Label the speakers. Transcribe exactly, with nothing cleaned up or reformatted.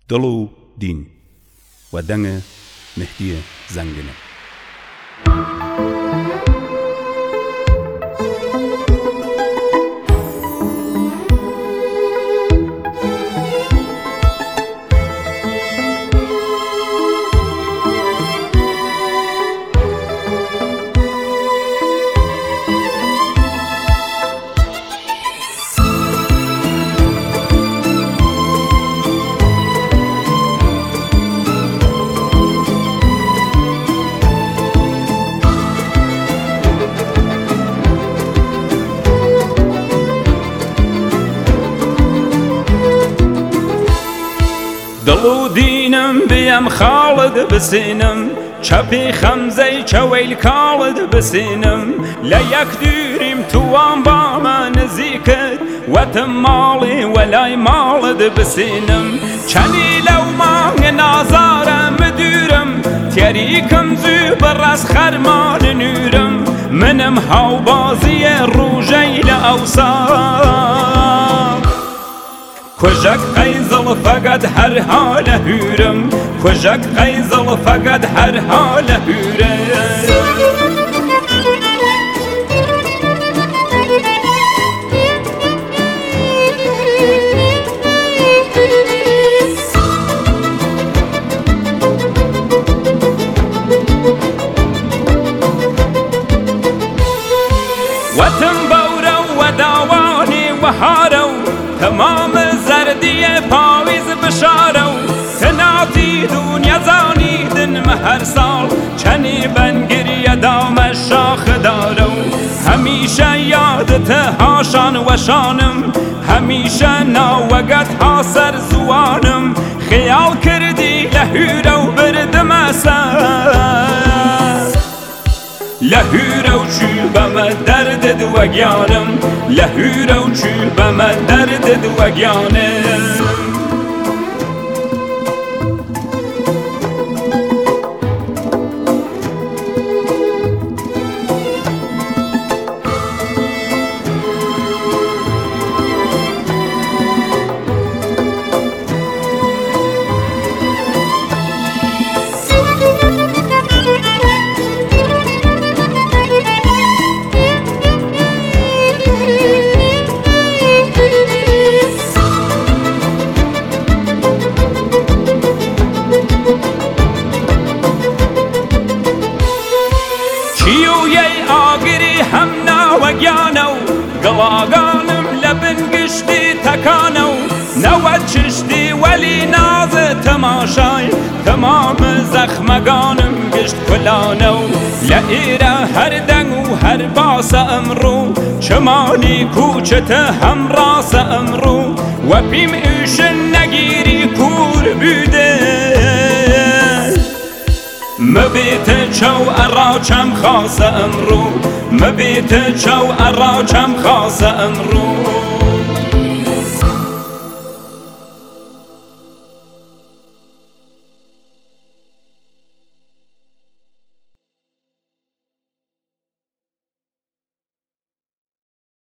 Speaker 1: دڵ و دین و دەنگە مهدیە زەنگنە.
Speaker 2: دڵ و دینم بێم خاڵت بسینم، چەپی خەمزەی چەوەیل کاڵت بسینم، لە یەک دووریم توان بامە نزیکت، وەتم ماڵی وەلای ماڵت بسینم، چەنی لەو مانگە نازارم دوورم، تێریکم زوو بەڕاست خەرمان نورم، منم هاوبازیە ڕوژەی لە ئەوساڵ، کوژەک قەیزڵ فەقەت هەرها لە هورم، کوژەک قەیزڵ فەقەت هەرها لە هورم. وەتم بەورە و داوانی وەهارە و تەمام زەردیە پاویز بشارە و تەناتی دونیا زانیدنمە هەر ساڵ، چەنی بەنگریە دامە شاخدارە و هەمیشە یادتە هاشان وەشانم، هەمیشە ناوەگەت هاسەر زوانم، خەیاڵ کردی لە هورە و بردمە سەر، لە هورە و چوو بەمە دەردت وەگیانم، لە هورە و چوو بەمە دەردت وەگیانم. چیویەی ئاگری هەم ناوەگیانە و گەڵاگانم لە بنگشتی تەکانە و نەوە چشتی وەلی نازە تەماشای تەمام زەخمەگانم گشت کولانە و لە ئێرە هەر دەنگ و هەر باسە ئەمڕۆ، چمانی کوچتە هەم ڕاستە ئەمڕۆ، وە پیم ئیشن نەگیری کوور بودێ، مبێتە چاو ئەڕاچەم خاسە ئەمڕۆ، مبێتە چاو ئەڕاچەم خاسە ئەمڕۆ.